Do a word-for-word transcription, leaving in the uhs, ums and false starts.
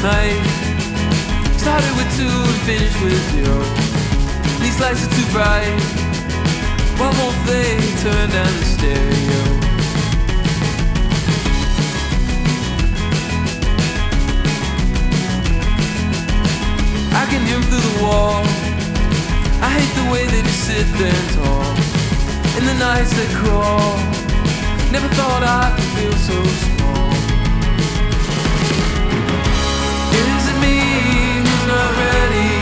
night. Started with two and finished with zero. These lights are too bright. Why won't they turn down the stereo? I can hear him through the wall. I hate the way they just sit there and talk. In the nights that crawl, never thought I could feel so small. Is it me who's not ready?